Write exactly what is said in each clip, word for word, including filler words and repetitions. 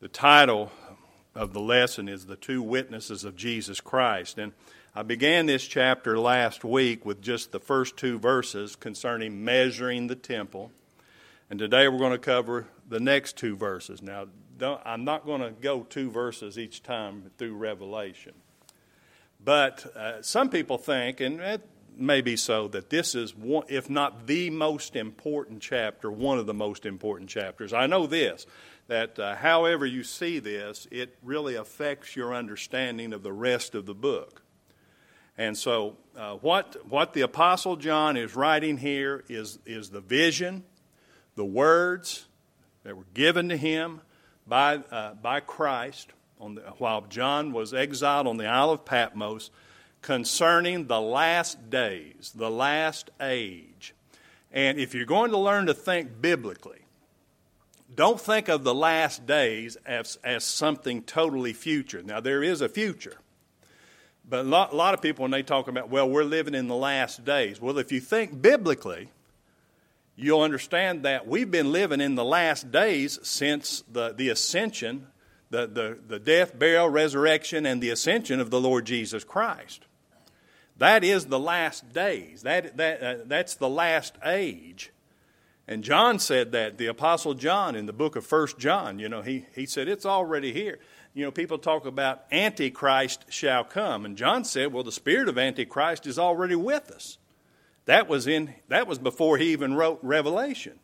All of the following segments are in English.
The title of the lesson is The Two Witnesses of Jesus Christ. And I began this chapter last week with just the first two verses concerning measuring the temple. And today we're going to cover the next two verses. Now, don't, I'm not going to go two verses each time through Revelation. But uh, some people think, and it may be so, that this is, one, if not the most important chapter, one of the most important chapters. I know this, that uh, however you see this, it really affects your understanding of the rest of the book. And so uh, what what the Apostle John is writing here is, is the vision, the words that were given to him by uh, by Christ on the, while John was exiled on the Isle of Patmos concerning the last days, the last age. And if you're going to learn to think biblically, don't think of the last days as, as something totally future. Now, there is a future. But a lot, a lot of people, when they talk about, well, we're living in the last days. Well, if you think biblically, you'll understand that we've been living in the last days since the, the ascension, the, the, the death, burial, resurrection, and the ascension of the Lord Jesus Christ. That is the last days. That, that, uh, that's the last age. And John said that, the Apostle John in the book of First John, you know, he, he said it's already here. You know, people talk about Antichrist shall come. And John said, well, the spirit of Antichrist is already with us. That was in that was before he even wrote Revelation.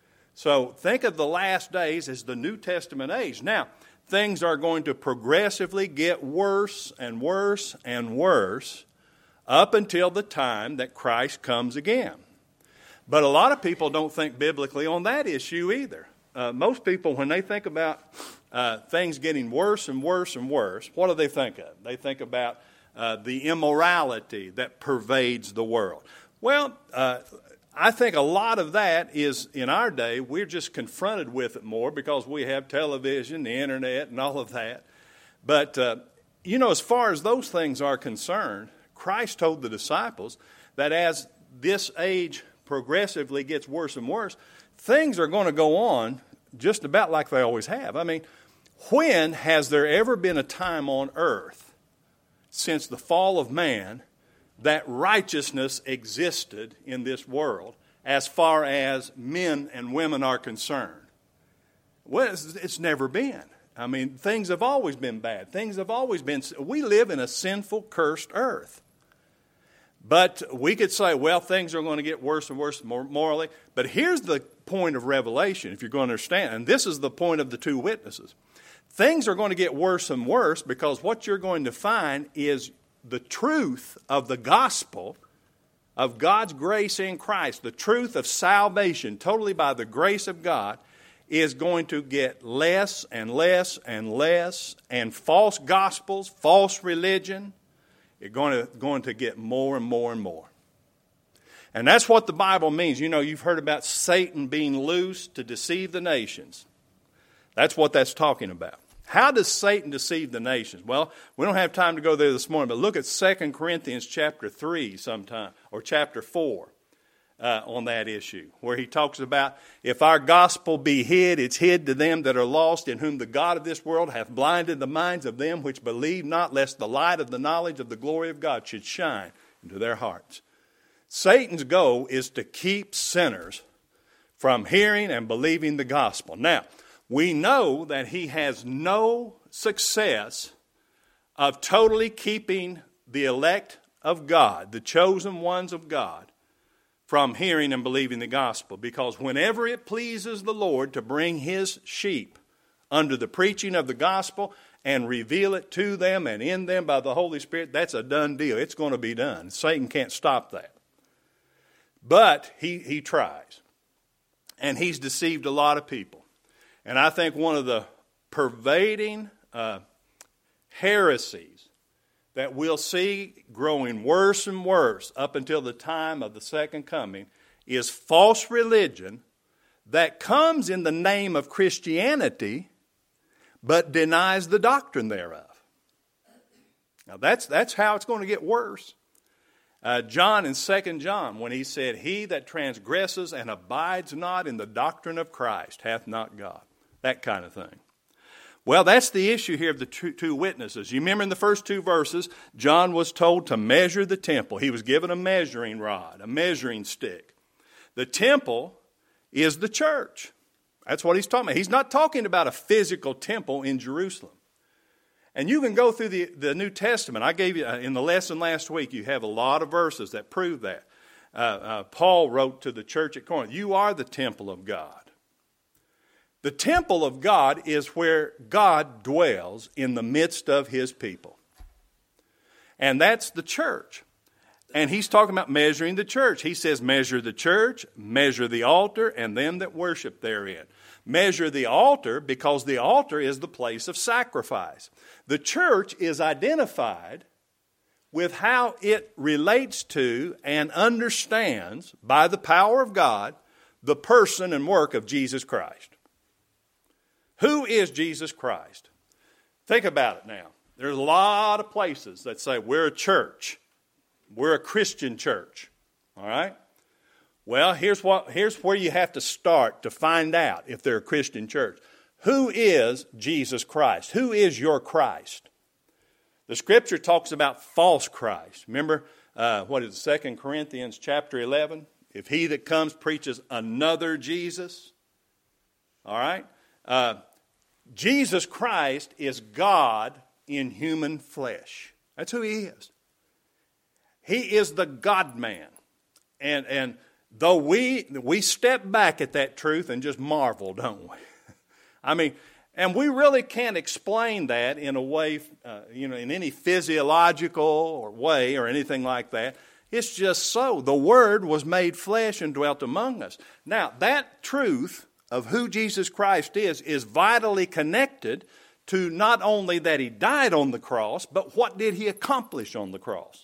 So think of the last days as the New Testament age. Now, things are going to progressively get worse and worse and worse up until the time that Christ comes again. But a lot of people don't think biblically on that issue either. Uh, most people, when they think about uh, things getting worse and worse and worse, what do they think of? They think about uh, the immorality that pervades the world. Well, uh, I think a lot of that is, in our day, we're just confronted with it more because we have television, the internet, and all of that. But, uh, you know, as far as those things are concerned, Christ told the disciples that as this age progressively gets worse and worse, things are going to go on just about like they always have. I mean, when has there ever been a time on earth since the fall of man that righteousness existed in this world as far as men and women are concerned? Well, it's, it's never been. I mean, things have always been bad. Things have always been, we live in a sinful, cursed earth. But we could say, well, things are going to get worse and worse morally. But here's the point of Revelation, if you're going to understand. And this is the point of the two witnesses. Things are going to get worse and worse because what you're going to find is the truth of the gospel of God's grace in Christ, the truth of salvation, totally by the grace of God, is going to get less and less and less. And false gospels, false religion, you're going to, going to get more and more and more. And that's what the Bible means. You know, you've heard about Satan being loosed to deceive the nations. That's what that's talking about. How does Satan deceive the nations? Well, we don't have time to go there this morning, but look at Second Corinthians chapter three sometime, or chapter four uh, on that issue, where he talks about, if our gospel be hid, it's hid to them that are lost, in whom the God of this world hath blinded the minds of them which believe not, lest the light of the knowledge of the glory of God should shine into their hearts. Satan's goal is to keep sinners from hearing and believing the gospel. Now, we know that he has no success of totally keeping the elect of God, the chosen ones of God, from hearing and believing the gospel. Because whenever it pleases the Lord to bring his sheep under the preaching of the gospel and reveal it to them and in them by the Holy Spirit, that's a done deal. It's going to be done. Satan can't stop that. But he, he tries. And he's deceived a lot of people. And I think one of the pervading uh, heresies that we'll see growing worse and worse up until the time of the second coming is false religion that comes in the name of Christianity but denies the doctrine thereof. Now that's, that's how it's going to get worse. Uh, John in Second John, when he said, he that transgresses and abides not in the doctrine of Christ hath not God. That kind of thing. Well, that's the issue here of the two, two witnesses. You remember in the first two verses, John was told to measure the temple. He was given a measuring rod, a measuring stick. The temple is the church. That's what he's talking about. He's not talking about a physical temple in Jerusalem. And you can go through the, the New Testament. I gave you, uh, in the lesson last week, you have a lot of verses that prove that. Uh, uh, Paul wrote to the church at Corinth, you are the temple of God. The temple of God is where God dwells in the midst of his people. And that's the church. And he's talking about measuring the church. He says measure the church, measure the altar, and them that worship therein. Measure the altar because the altar is the place of sacrifice. The church is identified with how it relates to and understands, by the power of God, the person and work of Jesus Christ. Who is Jesus Christ? Think about it now. There's a lot of places that say we're a church. We're a Christian church. All right? Well, here's what here's where you have to start to find out if they're a Christian church. Who is Jesus Christ? Who is your Christ? The Scripture talks about false Christ. Remember, uh, what is it, Second Corinthians chapter eleven? If he that comes preaches another Jesus. All right? Uh, Jesus Christ is God in human flesh. That's who he is. He is the God-man. And, and though we, we step back at that truth and just marvel, don't we? I mean, and we really can't explain that in a way, uh, you know, in any physiological or way or anything like that. It's just so. The Word was made flesh and dwelt among us. Now, that truth of who Jesus Christ is, is vitally connected to not only that he died on the cross, but what did he accomplish on the cross?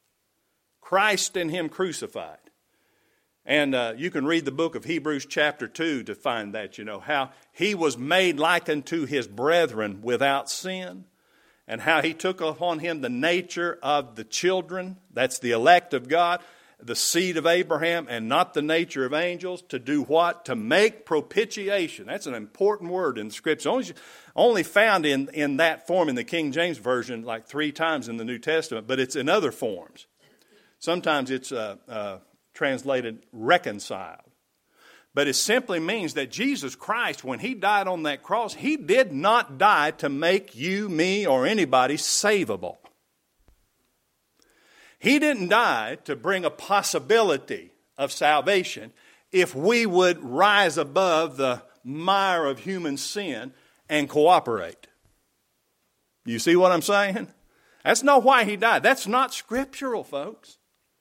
Christ and him crucified. And uh, you can read the book of Hebrews chapter two to find that, you know, how he was made like unto his brethren without sin, and how he took upon him the nature of the children, that's the elect of God, the seed of Abraham, and not the nature of angels, to do what? To make propitiation. That's an important word in the Scripture. Only, only found in, in that form in the King James Version like three times in the New Testament, but it's in other forms. Sometimes it's uh, uh, translated reconciled. But it simply means that Jesus Christ, when he died on that cross, he did not die to make you, me, or anybody savable. He didn't die to bring a possibility of salvation if we would rise above the mire of human sin and cooperate. You see what I'm saying? That's not why he died. That's not scriptural, folks.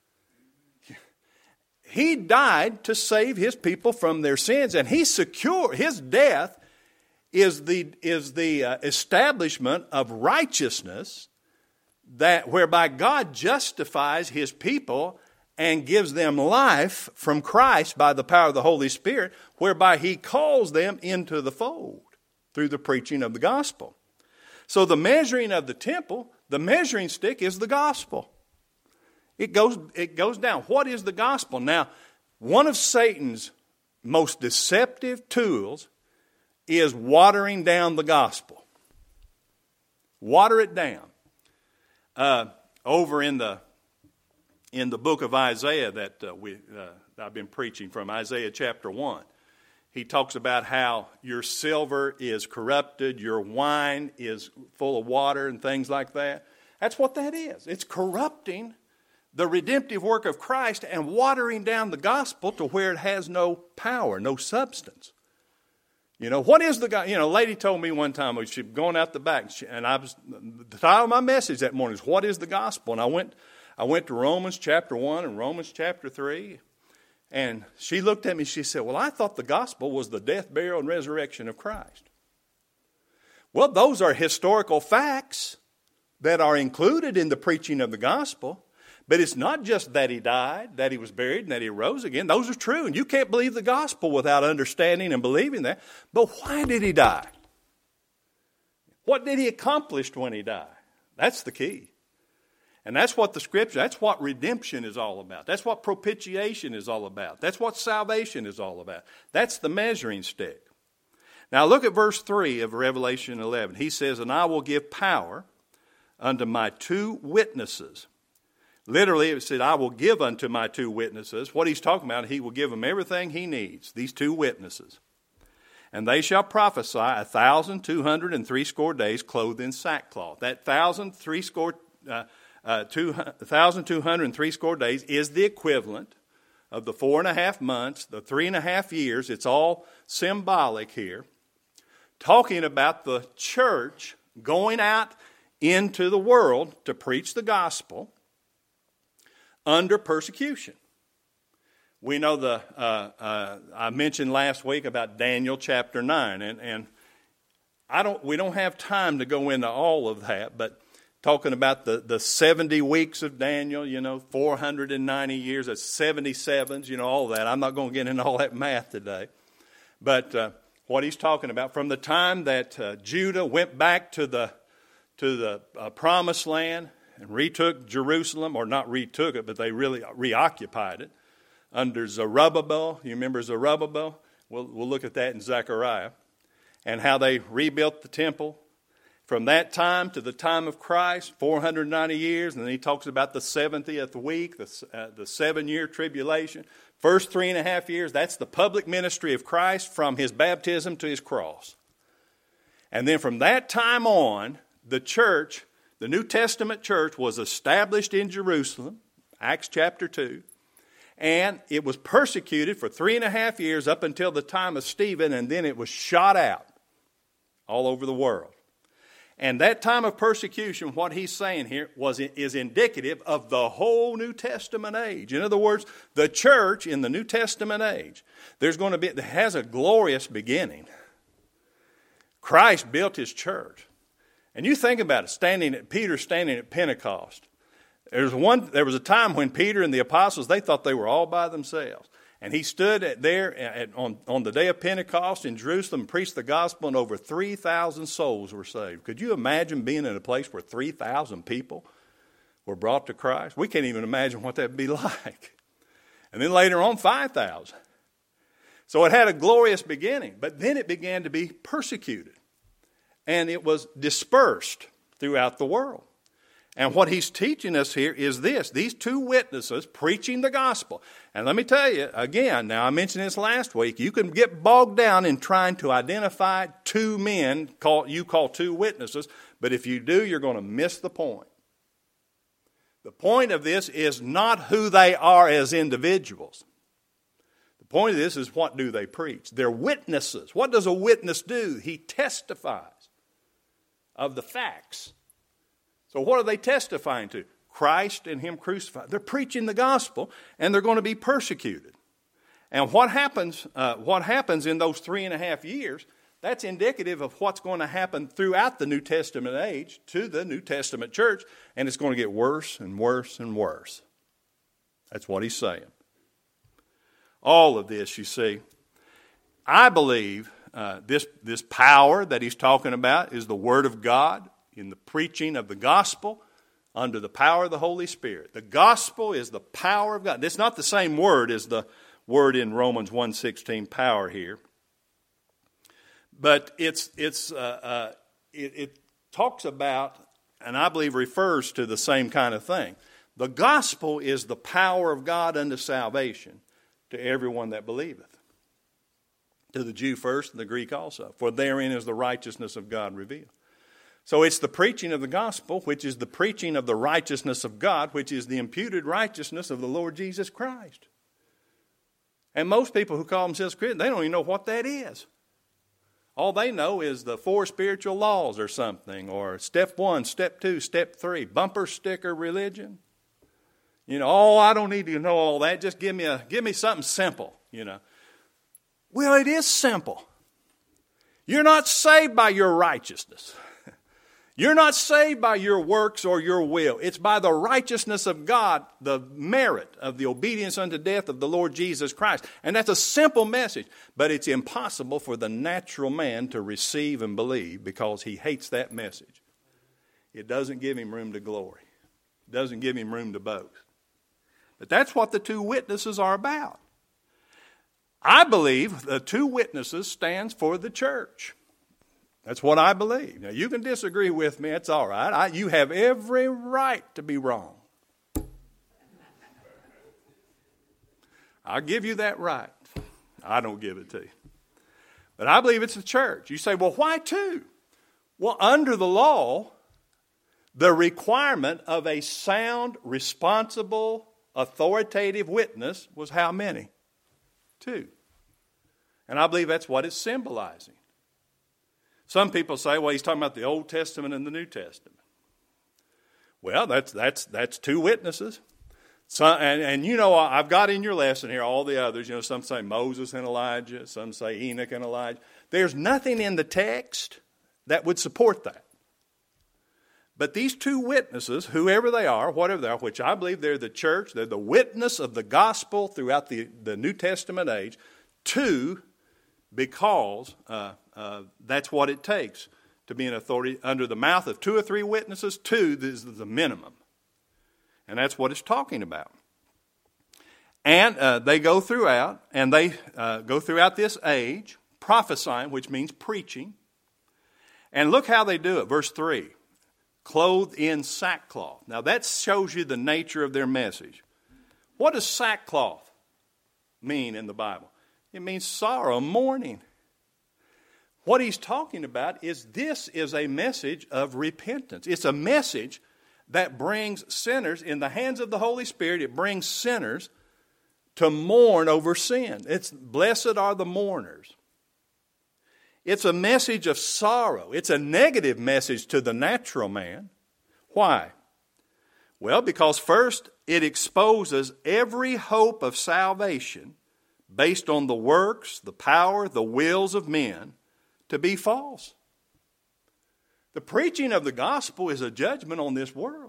He died to save his people from their sins, and he secure his death is the is the uh, establishment of righteousness, that whereby God justifies his people and gives them life from Christ by the power of the Holy Spirit, whereby he calls them into the fold through the preaching of the gospel. So the measuring of the temple, the measuring stick is the gospel. It goes, it goes down. What is the gospel? Now, one of Satan's most deceptive tools is watering down the gospel. Water it down. Uh, over in the in the book of Isaiah that uh, we uh, I've been preaching from, Isaiah chapter one, he talks about how your silver is corrupted, your wine is full of water and things like that. That's what that is. It's corrupting the redemptive work of Christ and watering down the gospel to where it has no power, no substance. You know, what is the guy? You know, a lady told me one time, she was going out the back, and I was, the title of my message that morning is, what is the gospel? And I went, I went to Romans chapter one and Romans chapter three, and she looked at me, she said, well, I thought the gospel was the death, burial, and resurrection of Christ. Well, those are historical facts that are included in the preaching of the gospel. But it's not just that he died, that he was buried, and that he rose again. Those are true, and you can't believe the gospel without understanding and believing that. But why did he die? What did he accomplish when he died? That's the key. And that's what the Scripture, that's what redemption is all about. That's what propitiation is all about. That's what salvation is all about. That's the measuring stick. Now look at verse three of Revelation eleven. He says, and I will give power unto my two witnesses. Literally, it said, I will give unto my two witnesses. What he's talking about, he will give them everything he needs, these two witnesses. And they shall prophesy a thousand two hundred and threescore days clothed in sackcloth. That thousand three score, uh, uh, two thousand two hundred and threescore days is the equivalent of the four and a half months, the three and a half years. It's all symbolic here, talking about the church going out into the world to preach the gospel under persecution. We know the, uh, uh, I mentioned last week about Daniel chapter nine, and, and I don't, we don't have time to go into all of that, but talking about the, the seventy weeks of Daniel, you know, four hundred ninety years, that's seventy-sevens, you know, all that. I'm not going to get into all that math today. But uh, what he's talking about, from the time that uh, Judah went back to the, to the uh, promised land and retook Jerusalem, or not retook it, but they really reoccupied it, under Zerubbabel. You remember Zerubbabel? We'll, we'll look at that in Zechariah. And how they rebuilt the temple. From that time to the time of Christ, four hundred ninety years. And then he talks about the seventieth week, the, uh, the seven-year tribulation. First three and a half years, that's the public ministry of Christ from his baptism to his cross. And then from that time on, the church, the New Testament church, was established in Jerusalem, Acts chapter two. And it was persecuted for three and a half years up until the time of Stephen, and then it was shot out all over the world. And that time of persecution, what he's saying here, was is indicative of the whole New Testament age. In other words, the church in the New Testament age, there's going to be, it has a glorious beginning. Christ built his church. And you think about it, standing at Peter standing at Pentecost. There's one. There was a time when Peter and the apostles, they thought they were all by themselves. And he stood at there at, on, on the day of Pentecost in Jerusalem and preached the gospel, and over three thousand souls were saved. Could you imagine being in a place where three thousand people were brought to Christ? We can't even imagine what that would be like. And then later on, five thousand. So it had a glorious beginning, but then it began to be persecuted. And it was dispersed throughout the world. And what he's teaching us here is this, these two witnesses preaching the gospel. And let me tell you, again, now I mentioned this last week, you can get bogged down in trying to identify two men call, you call two witnesses, but if you do, you're going to miss the point. The point of this is not who they are as individuals. The point of this is, what do they preach? They're witnesses. What does a witness do? He testifies of the facts. So what are they testifying to? Christ and him crucified. They're preaching the gospel, and they're going to be persecuted. And what happens, uh, what happens in those three and a half years, that's indicative of what's going to happen throughout the New Testament age to the New Testament church, and it's going to get worse and worse and worse. That's what he's saying. All of this, you see, I believe uh, this, this power that he's talking about is the Word of God, in the preaching of the gospel under the power of the Holy Spirit. The gospel is the power of God. It's not the same word as the word in Romans one sixteen, power here. But it's it's uh, uh, it, it talks about, and I believe refers to the same kind of thing. The gospel is the power of God unto salvation to everyone that believeth. To the Jew first and the Greek also. For therein is the righteousness of God revealed. So it's the preaching of the gospel, which is the preaching of the righteousness of God, which is the imputed righteousness of the Lord Jesus Christ. And most people who call themselves Christians, they don't even know what that is. All they know is the four spiritual laws or something, or step one, step two, step three, bumper sticker religion. You know, oh, I don't need to know all that. Just give me a give me something simple, you know. Well, it is simple. You're not saved by your righteousness. You're not saved by your works or your will. It's by the righteousness of God, the merit of the obedience unto death of the Lord Jesus Christ. And that's a simple message, but it's impossible for the natural man to receive and believe because he hates that message. It doesn't give him room to glory. It doesn't give him room to boast. But that's what the two witnesses are about. I believe the two witnesses stands for the church. That's what I believe. Now, you can disagree with me. It's all right. I, you have every right to be wrong. I'll give you that right. I don't give it to you. But I believe it's the church. You say, well, why two? Well, under the law, the requirement of a sound, responsible, authoritative witness was how many? Two. And I believe that's what it's symbolizing. Some people say, well, he's talking about the Old Testament and the New Testament. Well, that's that's that's two witnesses. So, and, and you know, I've got in your lesson here all the others. You know, some say Moses and Elijah. Some say Enoch and Elijah. There's nothing in the text that would support that. But these two witnesses, whoever they are, whatever they are, which I believe they're the church, they're the witness of the gospel throughout the, the New Testament age, two, because uh, uh, that's what it takes to be an authority. Under the mouth of two or three witnesses, two is the minimum. And that's what it's talking about. And uh, they go throughout, and they uh, go throughout this age, prophesying, which means preaching. And look how they do it. Verse three, clothed in sackcloth. Now that shows you the nature of their message. What does sackcloth mean in the Bible? It means sorrow, mourning. What he's talking about is this is a message of repentance. It's a message that brings sinners in the hands of the Holy Spirit. It brings sinners to mourn over sin. It's blessed are the mourners. It's a message of sorrow. It's a negative message to the natural man. Why? Well, because first, it exposes every hope of salvation based on the works, the power, the wills of men to be false. The preaching of the gospel is a judgment on this world.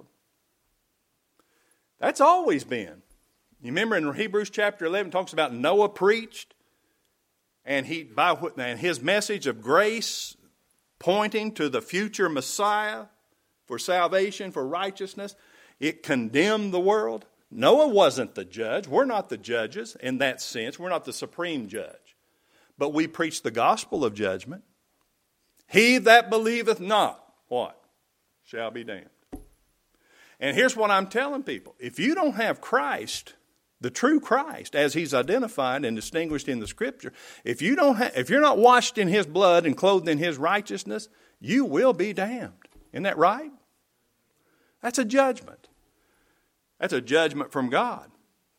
That's always been. You remember in Hebrews chapter eleven, it talks about Noah preached, and he by and his message of grace pointing to the future Messiah for salvation, for righteousness, it condemned the world. Noah wasn't the judge. We're not the judges in that sense. We're not the supreme judge. But we preach the gospel of judgment. He that believeth not, what? Shall be damned. And here's what I'm telling people. If you don't have Christ, the true Christ, as he's identified and distinguished in the Scripture, if you don't have, if you're not washed in his blood and clothed in his righteousness, you will be damned. Isn't that right? That's a judgment. That's a judgment from God.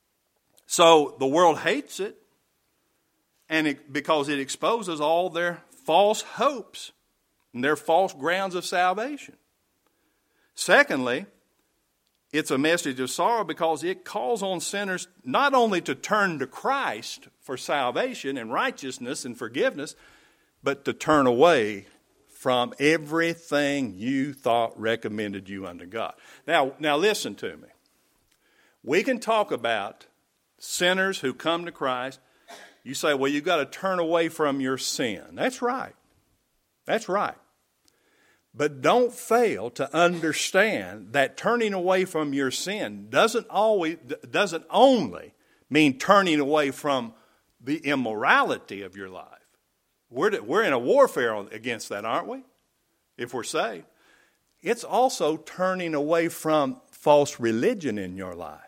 So the world hates it, and it, because it exposes all their false hopes and their false grounds of salvation. Secondly, it's a message of sorrow because it calls on sinners not only to turn to Christ for salvation and righteousness and forgiveness, but to turn away from everything you thought recommended you unto God. Now, now listen to me. We can talk about sinners who come to Christ. You say, well, you've got to turn away from your sin. That's right. That's right. But don't fail to understand that turning away from your sin doesn't always doesn't only mean turning away from the immorality of your life. We're, we're in a warfare against that, aren't we? If we're saved. It's also turning away from false religion in your life.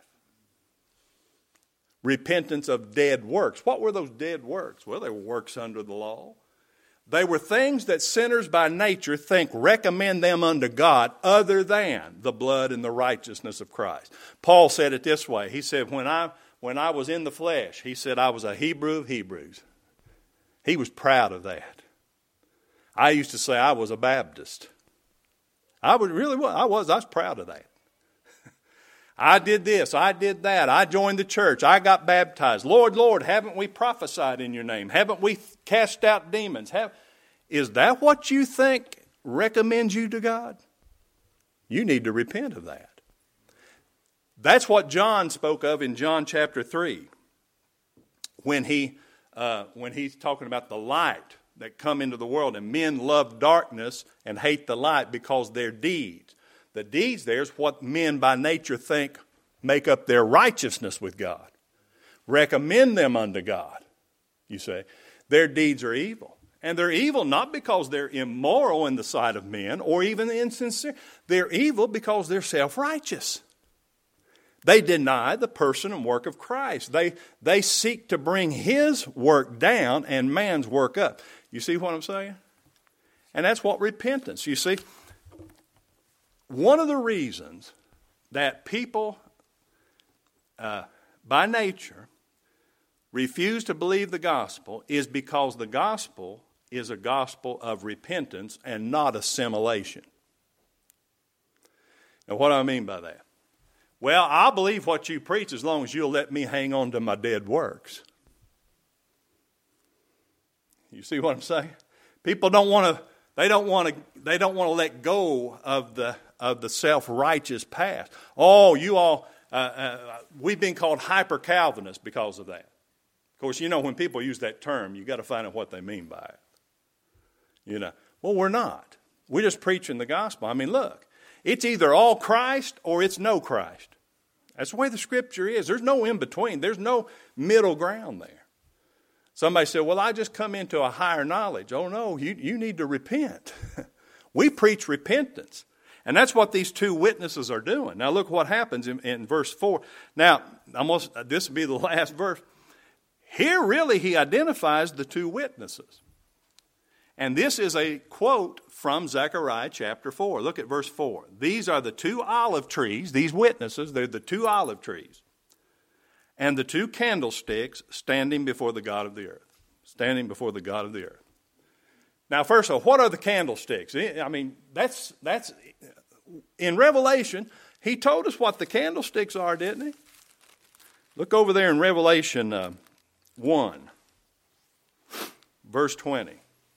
Repentance of dead works. What were those dead works? Well, they were works under the law. They were things that sinners by nature think recommend them unto God other than the blood and the righteousness of Christ. Paul said it this way. He said, when I, when I was in the flesh, he said I was a Hebrew of Hebrews. He was proud of that. I used to say I was a Baptist. I would really was. I was. I was proud of that. I did this. I did that. I joined the church. I got baptized. Lord, Lord, haven't we prophesied in your name? Haven't we cast out demons? Have, is that what you think recommends you to God? You need to repent of that. That's what John spoke of in John chapter three. When he, uh, when he's talking about the light that come into the world, and men love darkness and hate the light because their deeds. The deeds there is what men by nature think make up their righteousness with God. Recommend them unto God. you say. Their deeds are evil. And they're evil not because they're immoral in the sight of men or even insincere. They're evil because they're self-righteous. They deny the person and work of Christ. They, they seek to bring his work down and man's work up. You see what I'm saying? And that's what repentance, you see. One of the reasons that people, uh, by nature, refuse to believe the gospel is because the gospel is a gospel of repentance and not assimilation. Now, what do I mean by that? Well, I'll believe what you preach as long as you'll let me hang on to my dead works. You see what I'm saying? People don't want to. They don't want to. They don't want to let go of the of the self-righteous past. Oh, you all. Uh, uh, we've been called hyper-Calvinists because of that. Of course, you know when people use that term, you got to find out what they mean by it. You know, well, we're not. We're just preaching the gospel. I mean, look, it's either all Christ or it's no Christ. That's the way the Scripture is. There's no in between. There's no middle ground there. Somebody said, well, I just come into a higher knowledge. Oh, no, you, you need to repent. We preach repentance. And that's what these two witnesses are doing. Now, look what happens in, in verse four. Now, almost this will be the last verse. Here, really, he identifies the two witnesses. And this is a quote from Zechariah chapter four. Look at verse four. These are the two olive trees, these witnesses, they're the two olive trees, and the two candlesticks standing before the God of the earth. Standing before the God of the earth. Now, first of all, what are the candlesticks? I mean, that's, that's in Revelation, he told us what the candlesticks are, didn't he? Look over there in Revelation uh, one, verse twenty.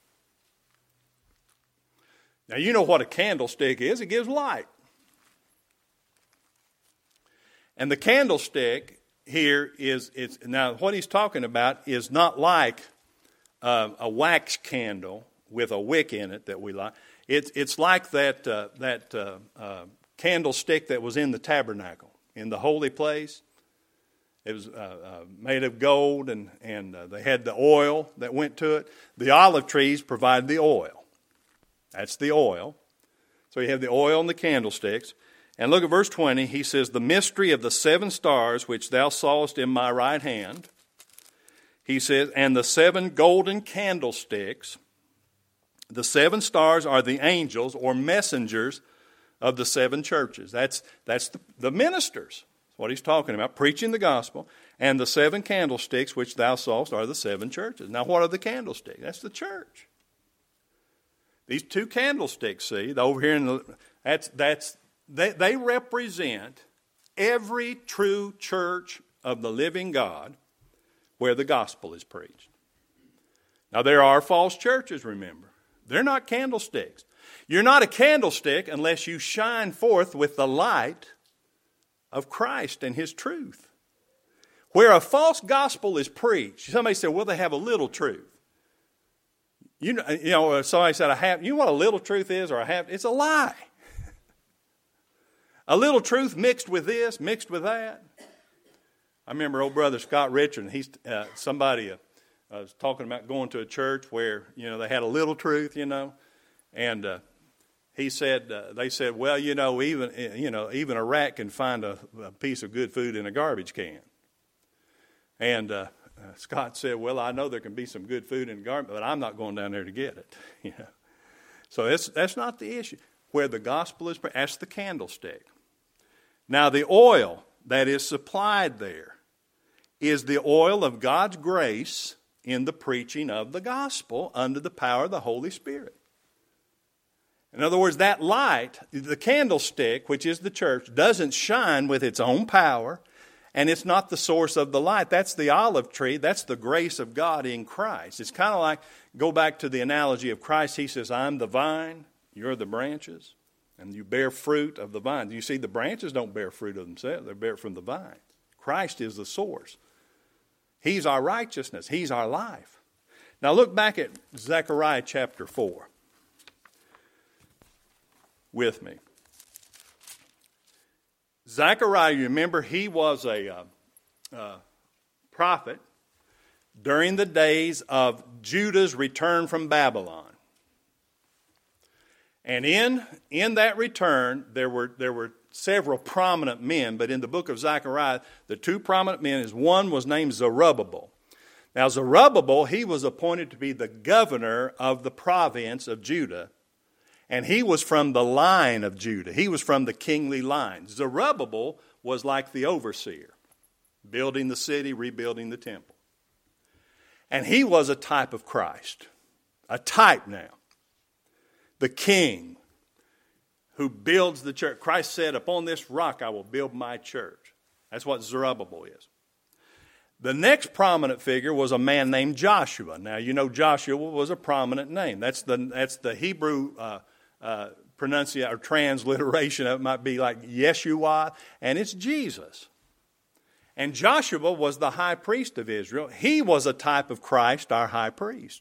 Now, you know what a candlestick is. It gives light. And the candlestick here is, it's, now what he's talking about is not like uh, a wax candle with a wick in it that we light. It's, it's like that, uh, that uh, uh, candlestick that was in the tabernacle, in the holy place. It was uh, uh, made of gold, and, and uh, they had the oil that went to it. The olive trees provide the oil. That's the oil. So you have the oil and the candlesticks. And look at verse twenty. He says, the mystery of the seven stars which thou sawest in my right hand. He says, and the seven golden candlesticks. The seven stars are the angels or messengers of the seven churches. That's, that's the, the ministers. That's what he's talking about, preaching the gospel. And the seven candlesticks which thou sawest are the seven churches. Now, what are the candlesticks? That's the church. These two candlesticks, see, over here in the, that's, that's, they, they represent every true church of the living God where the gospel is preached. Now, there are false churches, remember. They're not candlesticks. You're not a candlestick unless you shine forth with the light of Christ and his truth. Where a false gospel is preached, somebody said, well, they have a little truth. You know, you know, somebody said, I have, you know what a little truth is, or I have, it's a lie. A little truth mixed with this, mixed with that. I remember old brother Scott Richard, he's, uh, somebody uh, was talking about going to a church where, you know, they had a little truth, you know, and uh, he said, uh, they said, well, you know, even, you know, even a rat can find a, a piece of good food in a garbage can. And, uh, Uh, Scott said, well, I know there can be some good food in the garden, but I'm not going down there to get it. You know? So that's, that's not the issue. Where the gospel is, that's the candlestick. Now, the oil that is supplied there is the oil of God's grace in the preaching of the gospel under the power of the Holy Spirit. In other words, that light, the candlestick, which is the church, doesn't shine with its own power. And it's not the source of the light. That's the olive tree. That's the grace of God in Christ. It's kind of like, go back to the analogy of Christ. He says, I'm the vine, you're the branches, and you bear fruit of the vine. You see, the branches don't bear fruit of themselves. They bear from the vine. Christ is the source. He's our righteousness. He's our life. Now look back at Zechariah chapter four with me. Zechariah, you remember, he was a uh, uh, prophet during the days of Judah's return from Babylon. And in, in that return, there were, there were several prominent men, but in the book of Zechariah, the two prominent men, is one was named Zerubbabel. Now Zerubbabel, he was appointed to be the governor of the province of Judah, and he was from the line of Judah. He was from the kingly line. Zerubbabel was like the overseer, building the city, rebuilding the temple. And he was a type of Christ, a type now. The king who builds the church. Christ said, upon this rock I will build my church. That's what Zerubbabel is. The next prominent figure was a man named Joshua. Now, you know Joshua was a prominent name. That's the, that's the Hebrew uh, uh, pronunciation or transliteration of it might be like Yeshua, and it's Jesus. And Joshua was the high priest of Israel. He was a type of Christ, our high priest.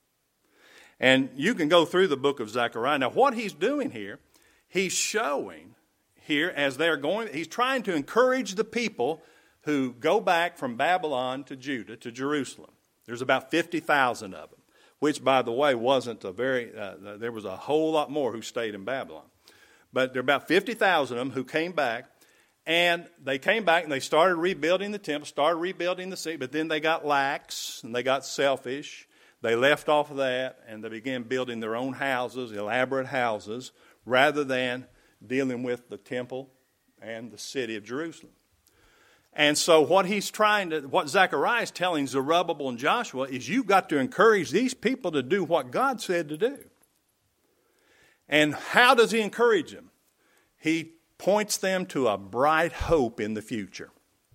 And you can go through the book of Zechariah. Now, what he's doing here, he's showing here as they're going, he's trying to encourage the people who go back from Babylon to Judah, to Jerusalem. There's about fifty thousand of them, which, by the way, wasn't a very, uh, there was a whole lot more who stayed in Babylon. But there are about fifty thousand of them who came back, and they came back and they started rebuilding the temple, started rebuilding the city, but then they got lax and they got selfish. They left off of that and they began building their own houses, elaborate houses, rather than dealing with the temple and the city of Jerusalem. And so what he's trying to, what Zechariah is telling Zerubbabel and Joshua is you've got to encourage these people to do what God said to do. And how does he encourage them? He points them to a bright hope in the future.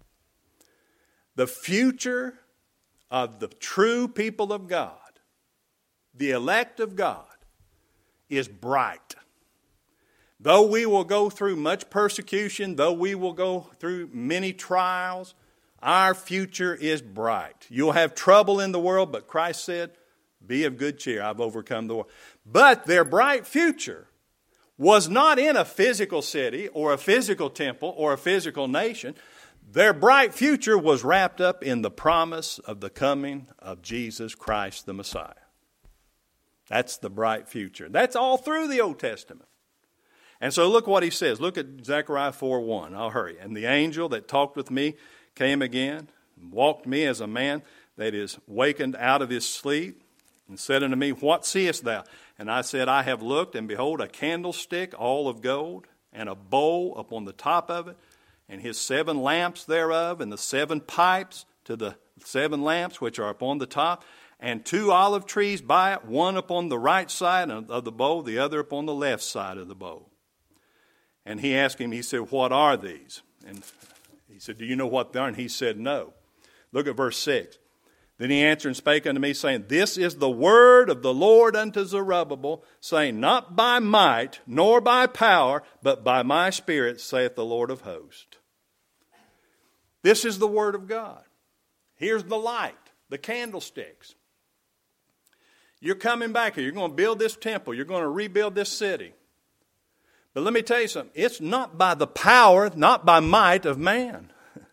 The future of the true people of God, the elect of God, is bright. Though we will go through much persecution, though we will go through many trials, our future is bright. You'll have trouble in the world, but Christ said, be of good cheer, I've overcome the world. But their bright future was not in a physical city or a physical temple or a physical nation. Their bright future was wrapped up in the promise of the coming of Jesus Christ the Messiah. That's the bright future. That's all through the Old Testament. And so look what he says. Look at Zechariah four one. I'll hurry. And the angel that talked with me came again, and walked me as a man that is wakened out of his sleep, and said unto me, what seest thou? And I said, I have looked, and behold, a candlestick all of gold, and a bowl upon the top of it, and his seven lamps thereof, and the seven pipes to the seven lamps which are upon the top, and two olive trees by it, one upon the right side of the bowl, the other upon the left side of the bowl. And he asked him, he said, what are these? And he said, do you know what they are? And he said, no. Look at verse six. Then he answered and spake unto me, saying, this is the word of the Lord unto Zerubbabel, saying, not by might, nor by power, but by my spirit, saith the Lord of hosts. This is the word of God. Here's the light, the candlesticks. You're coming back here. You're going to build this temple. You're going to rebuild this city. But let me tell you something. It's not by the power, not by might of man.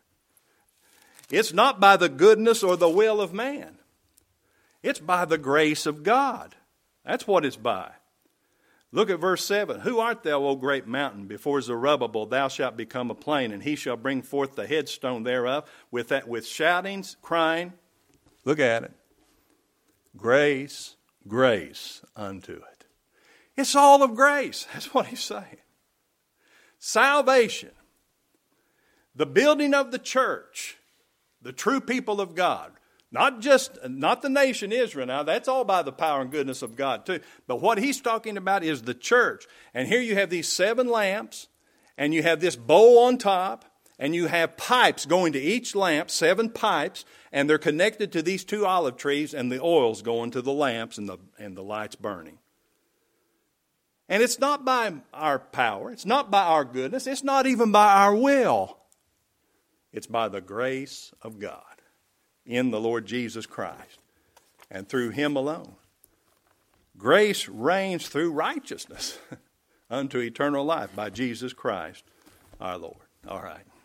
It's not by the goodness or the will of man. It's by the grace of God. That's what it's by. Look at verse seven. Who art thou, O great mountain? Before Zerubbabel thou shalt become a plain, and he shall bring forth the headstone thereof with that with shoutings, crying. Look at it. Grace, grace unto it. It's all of grace. That's what he's saying. Salvation. The building of the church. The true people of God. Not just, not the nation Israel now. That's all by the power and goodness of God too. But what he's talking about is the church. And here you have these seven lamps. And you have this bowl on top. And you have pipes going to each lamp. Seven pipes. And they're connected to these two olive trees. And the oil's going to the lamps and the, and the lights burning. And it's not by our power. It's not by our goodness. It's not even by our will. It's by the grace of God in the Lord Jesus Christ and through him alone. Grace reigns through righteousness unto eternal life by Jesus Christ our Lord. All right.